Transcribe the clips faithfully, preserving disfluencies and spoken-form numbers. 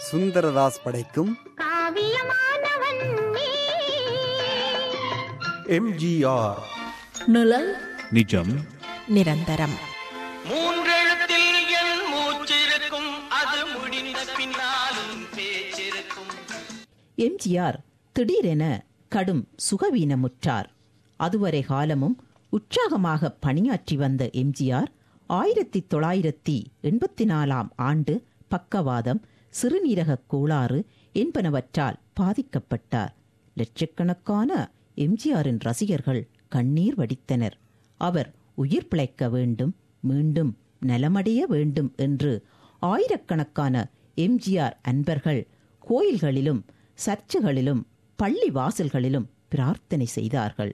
சுந்தரதாஸ் படைக்கும் எம்ஜிஆர் நிழல் நிஜம் நிரந்தரம். மூன்றெழுத்தில் என் மூச்சிருக்கும், அது முடிந்த பின்னாலும் பேச்சிருக்கும். எம்ஜிஆர் திடீரென கடும் சுகவீனமுற்றார். அதுவரை காலமும் உற்சாகமாக பணியாற்றி வந்த எம்ஜிஆர் ஆயிரத்தி தொள்ளாயிரத்தி எண்பத்தி நாலாம் ஆண்டு பக்கவாதம், சிறுநீரக கோளாறு என்பனவற்றால் பாதிக்கப்பட்டார். லட்சக்கணக்கான எம்ஜிஆரின் ரசிகர்கள் கண்ணீர் வடித்தனர். அவர் உயிர் பிழைக்க வேண்டும், மீண்டும் நலமடைய வேண்டும் என்று ஆயிரக்கணக்கான எம்ஜிஆர் அன்பர்கள் கோயில்களிலும் சர்ச்சுகளிலும் பள்ளி வாசல்களிலும் பிரார்த்தனை செய்தார்கள்.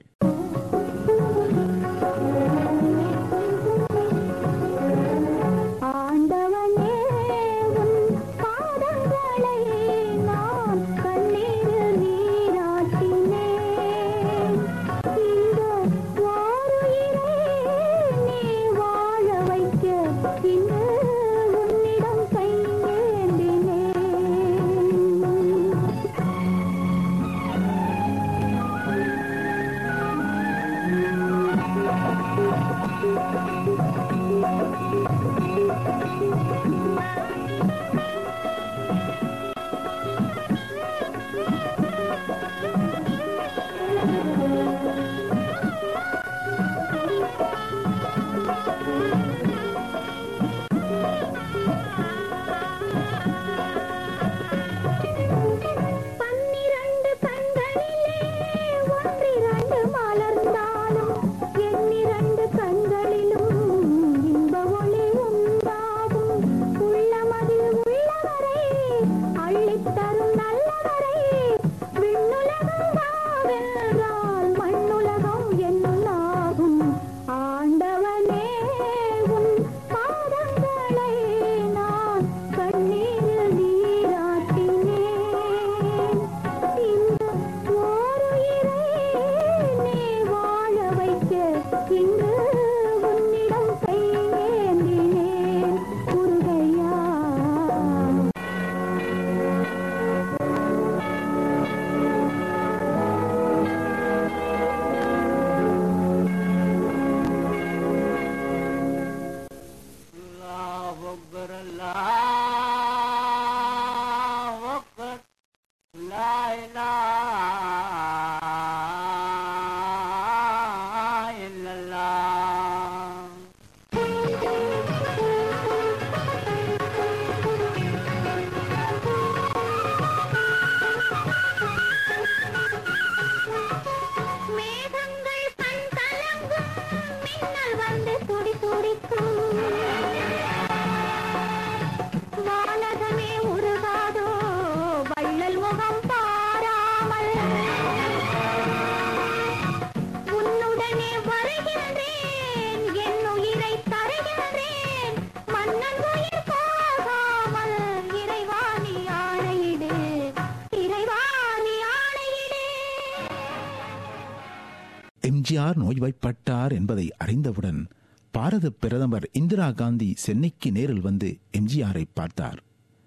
எம்ஜிஆர் நோய்வாய்ப்பட்டார் என்பதை அறிந்தவுடன் பாரத பிரதமர் இந்திரா காந்தி சென்னைக்கு நேரில் வந்து எம்ஜிஆரை பார்த்தார்.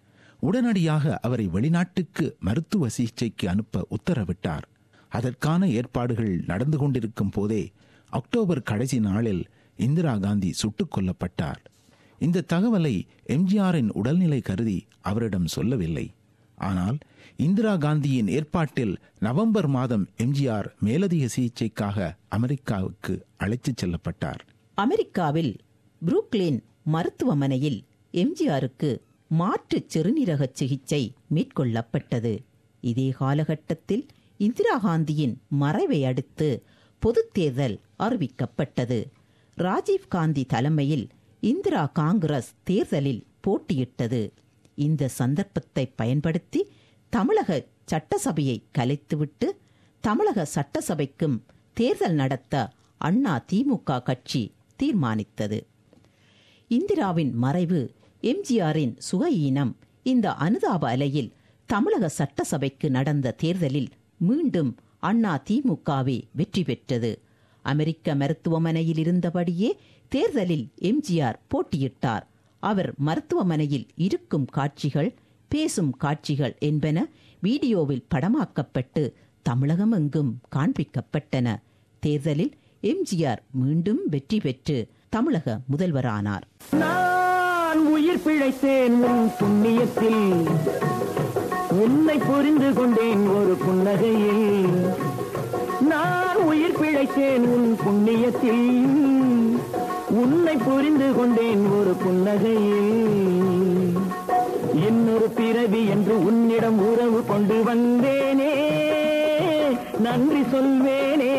உடனடியாக அவரை வெளிநாட்டுக்கு மருத்துவ சிகிச்சைக்கு அனுப்ப உத்தரவிட்டார். அதற்கான ஏற்பாடுகள் நடந்து கொண்டிருக்கும் போதே அக்டோபர் கடைசி நாளில் இந்திரா காந்தி சுட்டுக் கொல்லப்பட்டார். இந்த தகவலை எம்ஜிஆரின் உடல்நிலை கருதி அவரிடம் சொல்லவில்லை. ஆனால் இந்திரா காந்தியின் ஏற்பாட்டில் நவம்பர் மாதம் எம்ஜிஆர் மேலதிக சிகிச்சைக்காக அமெரிக்காவுக்கு அழைத்துச் செல்லப்பட்டார். அமெரிக்காவில் புரூக்ளின் மருத்துவமனையில் எம்ஜிஆருக்கு மாற்று சிறுநீரக சிகிச்சை மேற்கொள்ளப்பட்டது. இதே காலகட்டத்தில் இந்திரா காந்தியின் மறைவை அடுத்து பொது தேர்தல் அறிவிக்கப்பட்டது. ராஜீவ் காந்தி தலைமையில் இந்திரா காங்கிரஸ் தேர்தலில் போட்டியிட்டது. இந்த சந்தர்ப்பத்தை பயன்படுத்தி தமிழக சட்டசபையை கலைத்துவிட்டு தமிழக சட்டசபைக்கும் தேர்தல் நடத்த அண்ணா திமுக கட்சி தீர்மானித்தது. இந்திராவின் மறைவு, எம்ஜிஆரின் சுகஈனம், இந்த அனுதாப அலையில் தமிழக சட்டசபைக்கு நடந்த தேர்தலில் மீண்டும் அண்ணா திமுகவே வெற்றி பெற்றது. அமெரிக்க மருத்துவமனையில் இருந்தபடியே தேர்தலில் எம்ஜிஆர் போட்டியிட்டார். அவர் மருத்துவமனையில் இருக்கும் காட்சிகள் பேசும் காட்சிகள் என்பன வீடியோவில் படமாக்கப்பட்டு தமிழகம் எங்கும் காண்பிக்கப்பட்டன. தேர்தலில் எம்ஜிஆர் மீண்டும் வெற்றி பெற்று தமிழக முதல்வரானார். நான் உயிர் பிழைத்தேன் உன் புண்ணியத்தில், உன்னை புரிந்து கொண்டேன் ஒரு புன்னகையில். நான் உயிர் பிழைத்தேன் உன் புண்ணியத்தில், உன்னை புரிந்து கொண்டேன் ஒரு புன்னகையில். இன்னொரு பிறவி என்று உன்னிடம் உறவு கொண்டு வந்தேனே, நன்றி சொல்வேனே.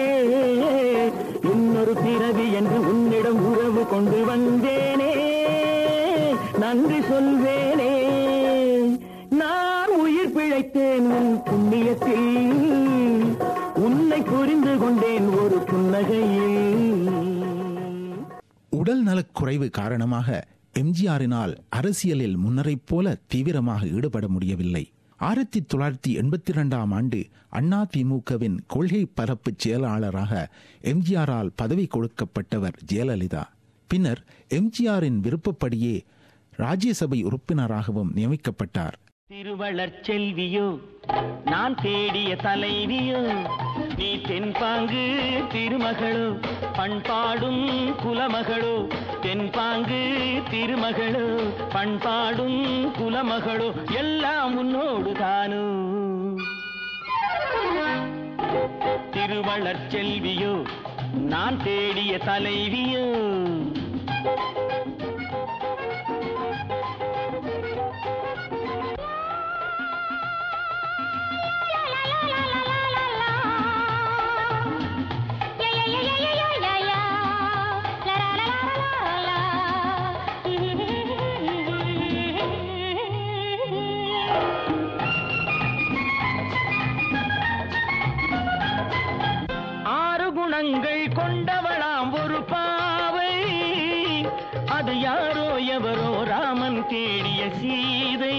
இன்னொரு பிறவி என்று உன்னிடம் உறவு கொண்டு வந்தேனே, நன்றி சொல்வேனே. நான் உயிர் பிழைத்தேன் உன் புண்ணியத்தில், உன்னை புரிந்து கொண்டேன் ஒரு புன்னகையில். உடல் நலக்குறைவு காரணமாக எம்ஜிஆரினால் அரசியலில் முன்னரைப் போல தீவிரமாக ஈடுபட முடியவில்லை. ஆயிரத்தி தொள்ளாயிரத்தி எண்பத்தி இரண்டாம் ஆண்டு அதிமுகவின் கொள்கை பரப்பு செயலாளராக எம்ஜிஆரால் பதவி கொடுக்கப்பட்டவர் ஜெயலலிதா. பின்னர் எம்ஜிஆரின் விருப்பப்படியே ராஜ்யசபை உறுப்பினராகவும் நியமிக்கப்பட்டார். திருவளர் செல்வியோ நான் தேடிய தலைவியோ, நீ தென்பாங்கு திருமகளோ பண்பாடும் குலமகளோ. தென்பாங்கு திருமகளோ பண்பாடும் குலமகளோ, எல்லாம் உன்னோடு தானோ. திருவளர் செல்வியோ நான் தேடிய தலைவியோ. கொண்டவளாம் ஒரு பாவை, அது யாரோ எவரோ ராமன் தேடிய சீதை.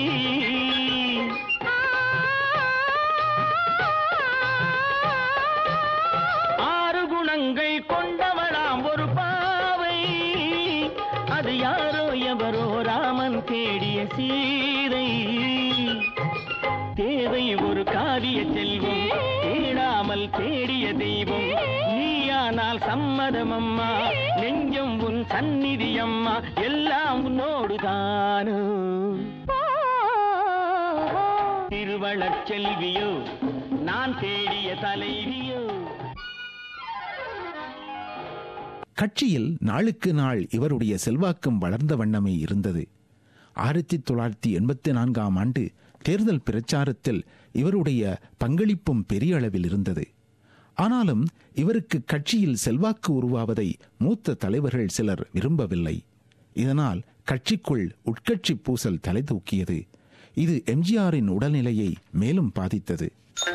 ஆறு குணங்கள் கொண்டவளாம் ஒரு பாவை, அது யாரோ எவரோ ராமன் தேடிய சீதை. தேவை ஒரு காவிய செல்வம், தேடாமல் தேடிய தெய்வம். நீயானால் சம்மதம் அம்மா, நெஞ்சம் உன் சந்நிதி அம்மா, எல்லாம் உன்னோடு தானோ. திருவளர் செல்வியோ நான் தேடிய தலைவியோ. கட்சியில் நாளுக்கு நாள் இவருடைய செல்வாக்கும் வளர்ந்த வண்ணமே இருந்தது. ஆயிரத்தி தொள்ளாயிரத்தி எண்பத்தி நான்காம் ஆண்டு தேர்தல் பிரச்சாரத்தில் இவருடைய பங்களிப்பும் பெரிய அளவில் இருந்தது. ஆனாலும் இவருக்கு கட்சியில் செல்வாக்கு உருவாவதை மூத்த தலைவர்கள் சிலர் விரும்பவில்லை. இதனால் கட்சிக்குள் உட்கட்சி பூசல் தலை தூக்கியது. இது எம்ஜிஆரின் உடல்நிலையை மேலும் பாதித்தது.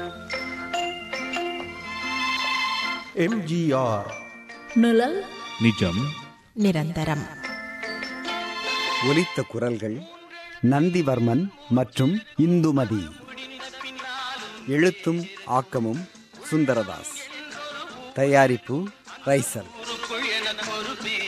எம்ஜிஆர் நிழல் நிஜம் நிரந்தரம். ஒலித்த குரல்கள் நந்திவர்மன் மற்றும் இந்துமதி. எழுத்தும் ஆக்கமும் சுந்தரதாஸ். தயாரிப்பு ரைசல்.